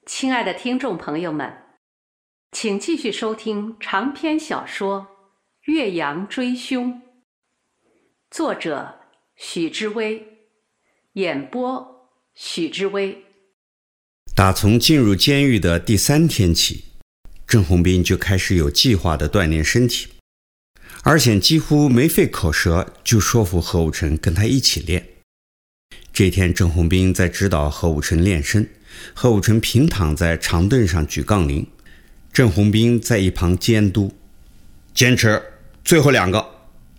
亲爱的听众朋友们，请继续收听长篇小说《岳阳追凶》，作者许知微，演播许知微。 打从进入监狱的第3天起，郑红斌就开始有计划地锻炼身体，而且几乎没费口舌就说服何武成跟他一起练。这天郑红斌在指导何武成练身，何武成平躺在长凳上举杠铃，郑红斌在一旁监督，坚持，最后2个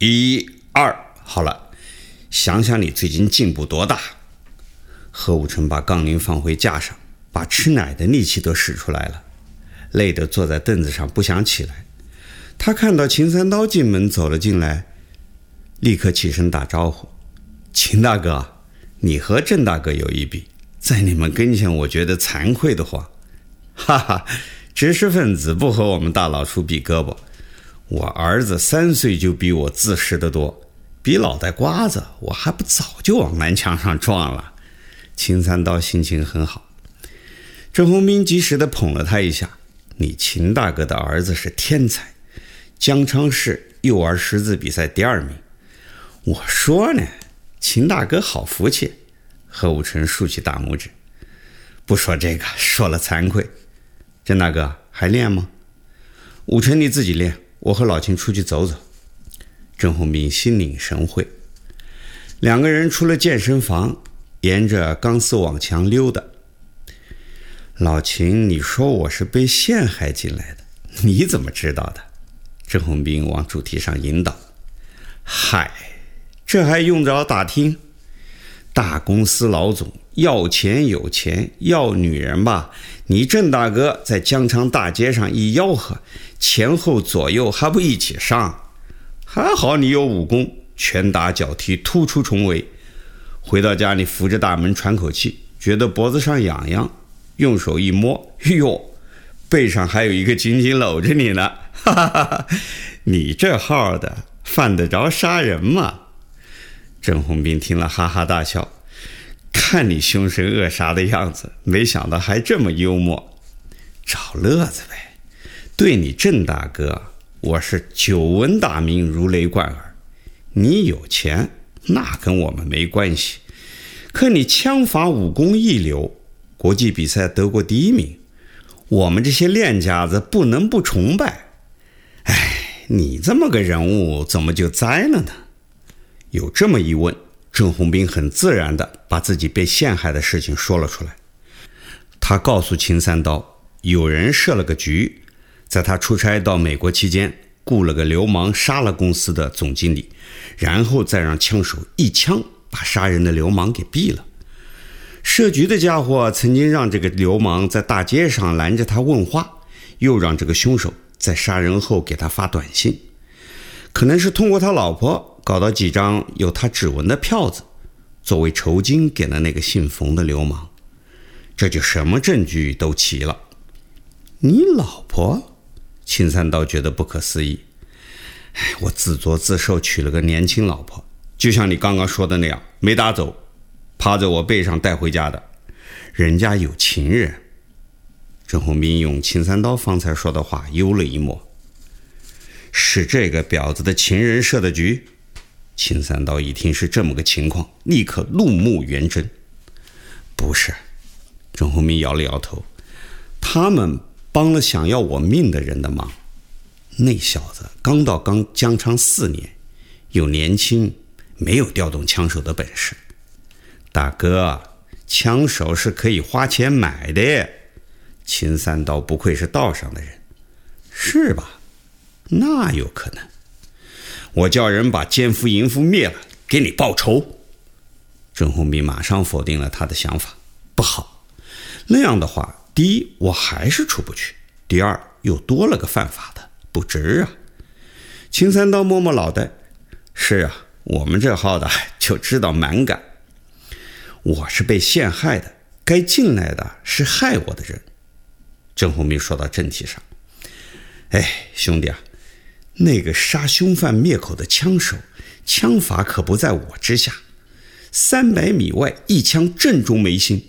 ，1、2，好了，想想你最近进步多大。何武成把杠铃放回架上，把吃奶的力气都使出来了，累得坐在凳子上不想起来。他看到秦三刀进门走了进来，立刻起身打招呼，秦大哥，你和郑大哥有一比，在你们跟前我觉得惭愧的慌。哈哈，知识分子不和我们大老粗比胳膊，我儿子3岁就比我自识得多，比脑袋瓜子我还不早就往南墙上撞了。秦三刀心情很好，郑红斌及时地捧了他一下，你秦大哥的儿子是天才，江昌市幼儿识字比赛第2名。我说呢，秦大哥好福气。何武成竖起大拇指，不说这个，说了惭愧。郑大哥还练吗？武成你自己练，我和老秦出去走走。郑红斌心领神会。2个人出了健身房，沿着钢丝网墙溜达。老秦，你说我是被陷害进来的，你怎么知道的？郑红斌往主题上引导。嗨，这还用着打听？大公司老总要钱有钱，要女人吧，你郑大哥在江昌大街上一吆喝，前后左右还不一起上。还好你有武功，拳打脚踢，突出重围。回到家你扶着大门喘口气，觉得脖子上痒痒，用手一摸，哟，背上还有一个紧紧搂着你呢。哈哈哈，你这号的犯得着杀人吗？郑红斌听了哈哈大笑，看你凶神恶煞的样子，没想到还这么幽默，找乐子呗。对你郑大哥，我是久闻大名，如雷贯耳。你有钱，那跟我们没关系，可你枪法武功一流，国际比赛得过第1名，我们这些练家子不能不崇拜。哎，你这么个人物怎么就栽了呢？有这么一问，郑红斌很自然地把自己被陷害的事情说了出来。他告诉秦三刀，有人设了个局，在他出差到美国期间，雇了个流氓杀了公司的总经理，然后再让枪手一枪把杀人的流氓给毙了。设局的家伙曾经让这个流氓在大街上拦着他问话，又让这个凶手在杀人后给他发短信，可能是通过他老婆搞到几张有他指纹的票子，作为酬金给了那个姓冯的流氓。这就什么证据都齐了。你老婆？秦三刀觉得不可思议。我自作自受娶了个年轻老婆，就像你刚刚说的那样，没打走，趴在我背上带回家的。人家有情人。郑红斌用秦三刀方才说的话幽了一默。是这个婊子的情人设的局？秦三刀一听是这么个情况，立刻怒目圆睁。不是。郑红斌摇了摇头，他们帮了想要我命的人的忙。那小子刚到江昌4年，又年轻，没有调动枪手的本事。大哥，枪手是可以花钱买的。秦三刀不愧是道上的人。是吧？那有可能。我叫人把奸夫淫妇灭了，给你报仇。郑红斌马上否定了他的想法。不好，那样的话，第一，我还是出不去；第二，又多了个犯法的，不值啊。秦三刀摸摸脑袋，是啊，我们这号的就知道蛮干。我是被陷害的，该进来的是害我的人。郑红斌说到正题上，兄弟啊，那个杀凶犯灭口的枪手，枪法可不在我之下，300米外一枪正中眉心，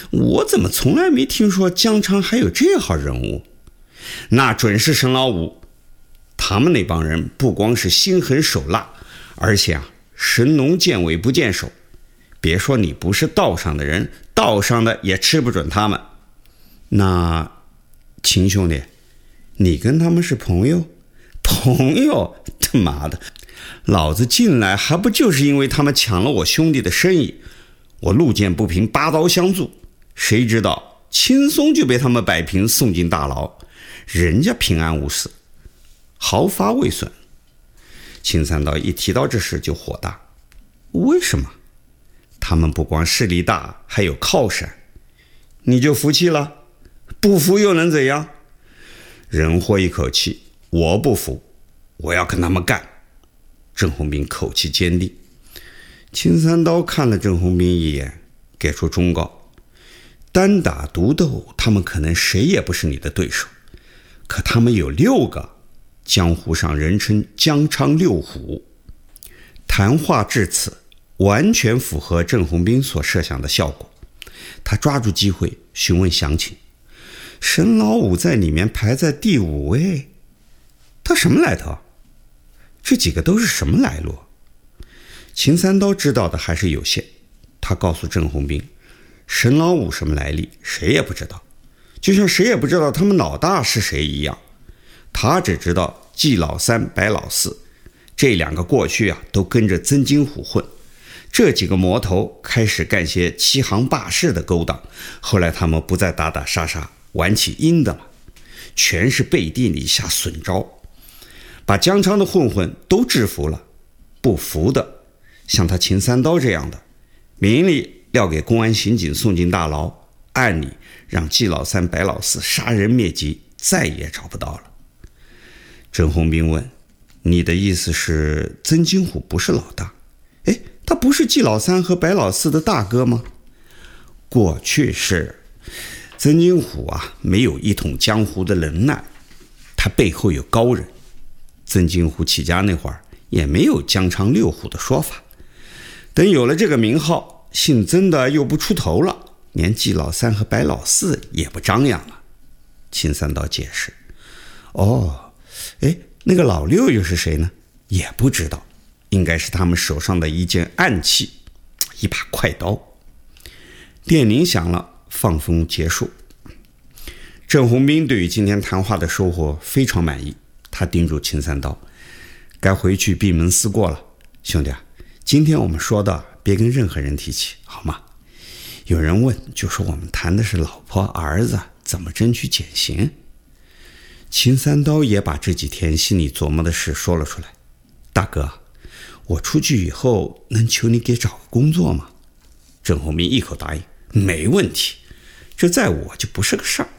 我怎么从来没听说疆场还有这号人物？那准是沈老五。他们那帮人不光是心狠手辣，而且神农见尾不见首。别说你不是道上的人，道上的也吃不准他们。那秦兄弟，你跟他们是朋友？朋友？他妈的，老子进来还不就是因为他们抢了我兄弟的生意，我路见不平拔刀相助，谁知道轻松就被他们摆平送进大牢，人家平安无事，毫发未损。秦三刀一提到这事就火大，为什么？他们不光势力大，还有靠山，你就服气了？不服又能怎样？人活一口气，我不服，我要跟他们干。郑红兵口气坚定。秦三刀看了郑红兵一眼，给出忠告：单打独斗，他们可能谁也不是你的对手，可他们有6个，江湖上人称疆场6虎。谈话至此，完全符合郑红兵所设想的效果。他抓住机会询问详情。沈老五在里面排在第5位，他什么来头？这几个都是什么来路？秦三刀知道的还是有限，他告诉郑红兵，沈老五什么来历谁也不知道，就像谁也不知道他们老大是谁一样。他只知道季老三、白老四这2个过去都跟着曾金虎混，这几个魔头开始干些欺行霸市的勾当，后来他们不再打打杀杀，玩起阴的了，全是背地里下损招，把疆场的混混都制服了。不服的，像他秦三刀这样的，明里要给公安刑警送进大牢，暗里让季老三、白老四杀人灭迹，再也找不到了。郑红兵问：你的意思是曾金虎不是老大？他不是季老三和白老四的大哥吗？过去是。曾金虎没有一统江湖的能耐，他背后有高人。曾金虎起家那会儿也没有疆场6虎的说法，等有了这个名号，姓曾的又不出头了，连季老三和白老四也不张扬了。秦三刀解释：那个老六又是谁呢？也不知道，应该是他们手上的一件暗器，一把快刀。电铃响了，放风结束。郑红兵对于今天谈话的收获非常满意，他叮嘱秦三刀：该回去闭门思过了，兄弟今天我们说的别跟任何人提起，好吗？有人问就说我们谈的是老婆儿子怎么争取减刑。秦三刀也把这几天心里琢磨的事说了出来。大哥，我出去以后能求你给找个工作吗？郑红兵一口答应，没问题，这在我就不是个事儿。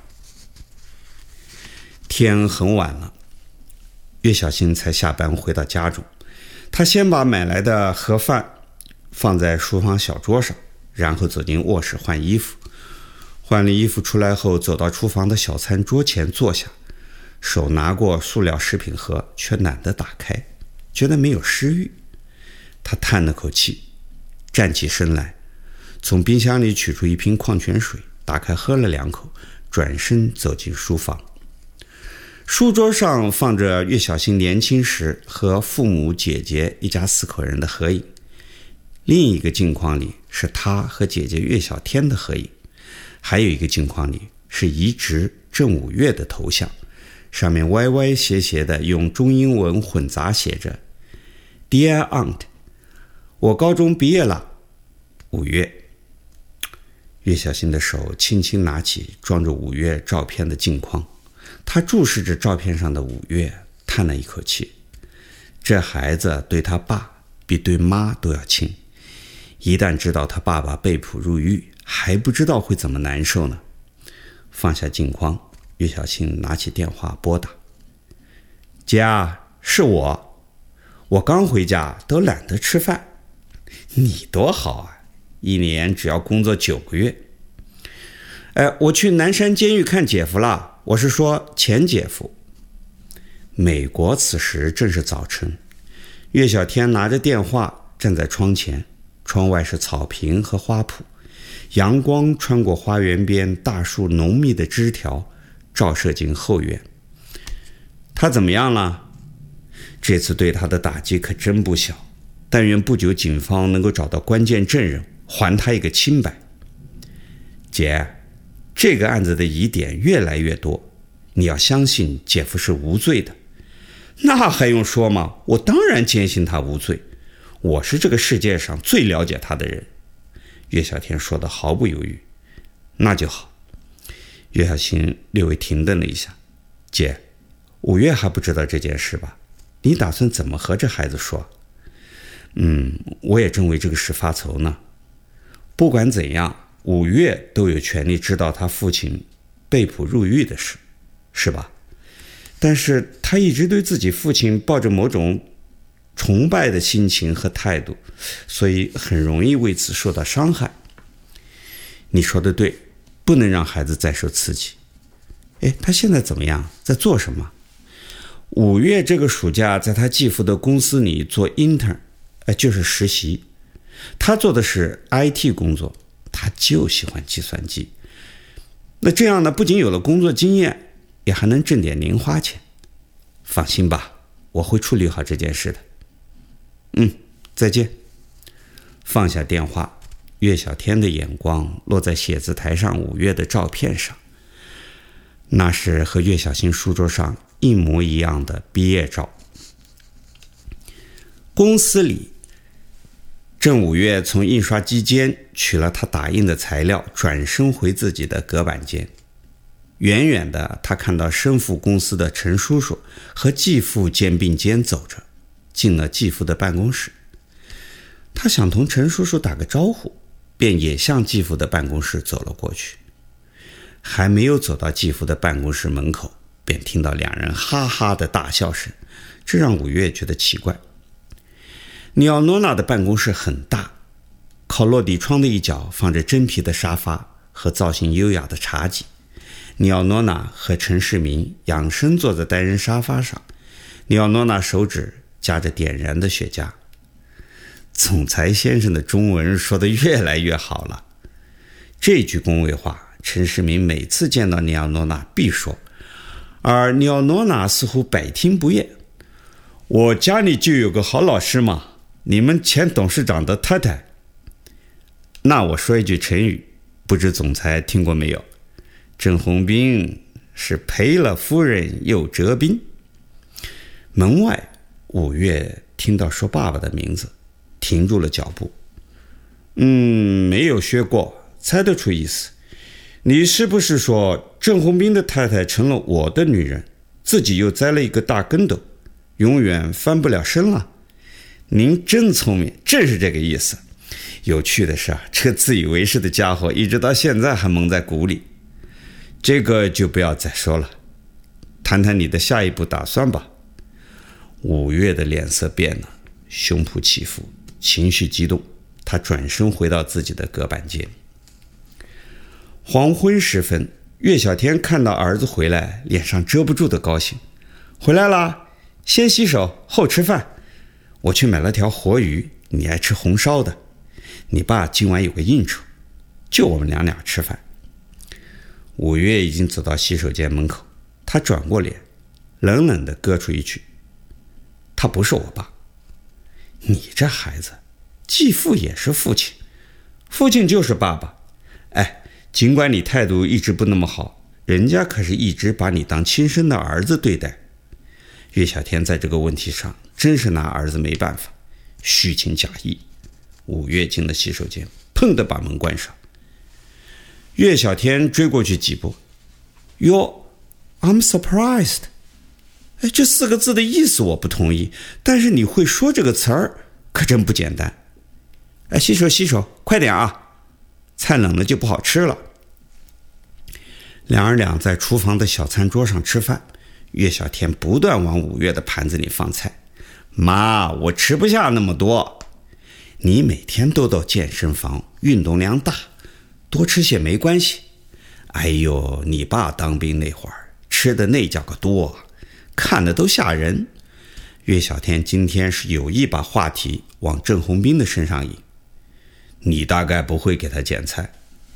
天很晚了，岳小新才下班回到家中。他先把买来的盒饭放在书房小桌上，然后走进卧室换衣服。换了衣服出来后，走到厨房的小餐桌前坐下，手拿过塑料食品盒，却懒得打开，觉得没有食欲。他叹了口气，站起身来，从冰箱里取出一瓶矿泉水，打开喝了2口，转身走进书房。书桌上放着岳小新年轻时和父母姐姐一家4口人的合影，另一个镜框里是他和姐姐岳小天的合影，还有一个镜框里是移植郑五月的头像，上面歪歪斜斜的用中英文混杂写着 Dear Aunt， 我高中毕业了，5月。岳小新的手轻轻拿起装着5月照片的镜框，他注视着照片上的5月，叹了一口气。这孩子对他爸比对妈都要亲，一旦知道他爸爸被捕入狱，还不知道会怎么难受呢。放下镜框，岳小新拿起电话拨打。姐是我刚回家都懒得吃饭。你多好1年只要工作9个月。我去南山监狱看姐夫了，我是说前姐夫。美国此时正是早晨，岳小天拿着电话站在窗前，窗外是草坪和花圃， 阳光穿过花园边大树浓密的枝条，照射进后院。他怎么样了？这次对他的打击可真不小，但愿不久警方能够找到关键证人，还他一个清白。姐，这个案子的疑点越来越多，你要相信姐夫是无罪的。那还用说吗？我当然坚信他无罪，我是这个世界上最了解他的人。岳小天说得毫不犹豫。那就好。岳小新略微停顿了一下。姐，5月还不知道这件事吧？你打算怎么和这孩子说？我也正为这个事发愁呢。不管怎样，5月都有权利知道他父亲被捕入狱的事，是吧？但是他一直对自己父亲抱着某种崇拜的心情和态度，所以很容易为此受到伤害。你说的对，不能让孩子再受刺激。他现在怎么样？在做什么？5月这个暑假在他继父的公司里做 intern，就是实习。他做的是 IT 工作，他就喜欢计算机。那这样呢，不仅有了工作经验，也还能挣点零花钱。放心吧，我会处理好这件事的。再见。放下电话，岳小天的眼光落在写字台上5月的照片上。那是和岳小新书桌上一模一样的毕业照。公司里，郑5月从印刷机间取了他打印的材料，转身回自己的隔板间。远远的，他看到生父公司的陈叔叔和继父肩并肩走着，进了继父的办公室。他想同陈叔叔打个招呼，便也向继父的办公室走了过去。还没有走到继父的办公室门口，便听到两人哈哈的大笑声，这让5月觉得奇怪。尼奥诺娜的办公室很大，靠落地窗的一角放着真皮的沙发和造型优雅的茶几。尼奥诺娜和陈世民仰身坐在单人沙发上，尼奥诺娜手指夹着点燃的雪茄。总裁先生的中文说得越来越好了。这句恭维话，陈世民每次见到尼奥诺娜必说，而尼奥诺娜似乎百听不厌。我家里就有个好老师嘛，你们前董事长的太太。那我说一句成语，不知总裁听过没有？郑鸿斌是赔了夫人又折兵。门外5月听到说爸爸的名字，停住了脚步。没有学过，猜得出意思。你是不是说郑鸿斌的太太成了我的女人，自己又栽了一个大跟斗，永远翻不了身了？您真聪明，正是这个意思。有趣的是这个自以为是的家伙一直到现在还蒙在鼓里。这个就不要再说了，谈谈你的下一步打算吧。5月的脸色变了，胸脯起伏，情绪激动。他转身回到自己的隔板间。黄昏时分，岳小天看到儿子回来，脸上遮不住的高兴。回来啦，先洗手后吃饭。我去买了条活鱼，你爱吃红烧的。你爸今晚有个应酬，就我们俩吃饭。5月已经走到洗手间门口，他转过脸，冷冷地搁出一句：他不是我爸。你这孩子，继父也是父亲，父亲就是爸爸。尽管你态度一直不那么好，人家可是一直把你当亲生的儿子对待。岳小天在这个问题上真是拿儿子没办法，虚情假意。5月进了洗手间，砰地把门关上。岳小天追过去几步。I'm surprised。这4个字的意思我不同意，但是你会说这个词儿可真不简单。洗手，快点啊，菜冷了就不好吃了。两人俩在厨房的小餐桌上吃饭，岳小天不断往5月的盘子里放菜。妈，我吃不下那么多。你每天都到健身房，运动量大，多吃些没关系。你爸当兵那会儿吃的那叫个多，看的都吓人。岳小天今天是有意把话题往郑鸿斌的身上引。你大概不会给他捡菜，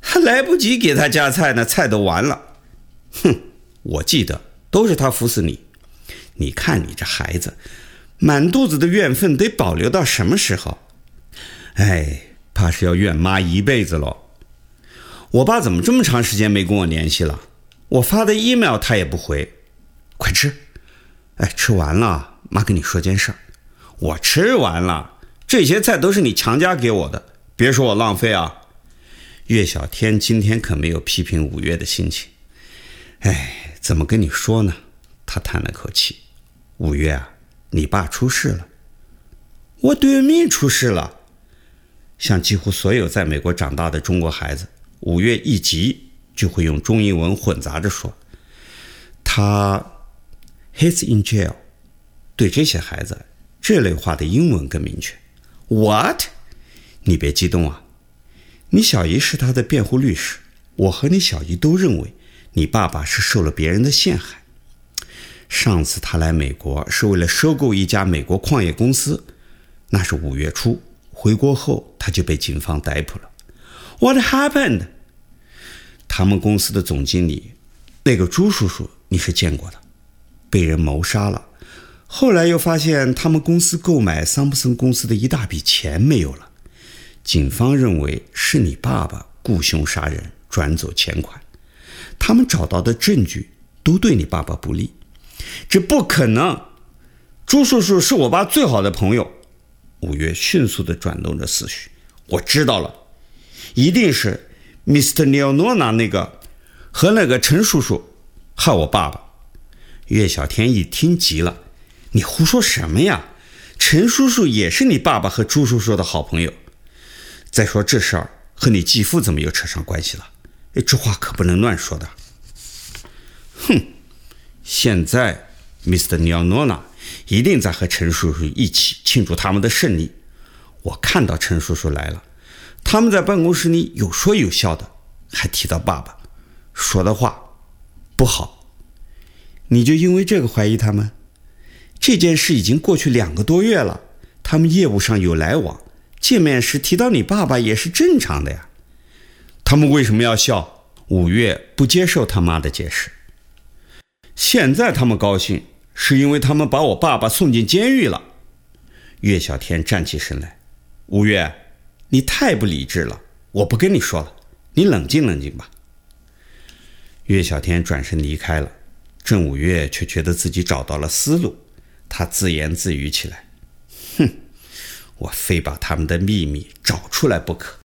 还来不及给他夹菜呢，菜都完了。哼，我记得都是他服侍你。你看你这孩子，满肚子的怨愤得保留到什么时候？哎，怕是要怨妈一辈子咯。我爸怎么这么长时间没跟我联系了？我发的 email 他也不回。快吃。哎，吃完了，妈跟你说件事儿。我吃完了，这些菜都是你强加给我的，别说我浪费啊。岳小天今天可没有批评五月的心情。哎，怎么跟你说呢？他叹了口气。五月啊，你爸出事了。我对面出事了。像几乎所有在美国长大的中国孩子，五月一急就会用中英文混杂着说。He's in jail。 对这些孩子，这类话的英文更明确。 What？ 你别激动啊，你小姨是他的辩护律师，我和你小姨都认为你爸爸是受了别人的陷害。上次他来美国是为了收购一家美国矿业公司，那是5月初，回国后他就被警方逮捕了。 What happened？ 他们公司的总经理，那个朱叔叔你是见过的，被人谋杀了。后来又发现他们公司购买桑普森公司的一大笔钱没有了，警方认为是你爸爸雇凶杀人，转走钱款。他们找到的证据都对你爸爸不利。这不可能，朱叔叔是我爸最好的朋友。5月迅速地转动着思绪。我知道了，一定是 Mr. Leonora 那个陈叔叔害我爸爸。岳小天一听急了，你胡说什么呀？陈叔叔也是你爸爸和朱叔叔的好朋友。再说这事儿和你继父怎么又扯上关系了？这话可不能乱说的。哼，现在 Mr. Leonora 一定在和陈叔叔一起庆祝他们的胜利。我看到陈叔叔来了，他们在办公室里有说有笑的，还提到爸爸，说的话不好。你就因为这个怀疑他们？这件事已经过去2个多月了，他们业务上有来往，见面时提到你爸爸也是正常的呀。他们为什么要笑？5月不接受他妈的解释。现在他们高兴，是因为他们把我爸爸送进监狱了。岳小天站起身来。5月，你太不理智了，我不跟你说了，你冷静冷静吧。岳小天转身离开了，郑5月却觉得自己找到了思路，他自言自语起来。哼，我非把他们的秘密找出来不可。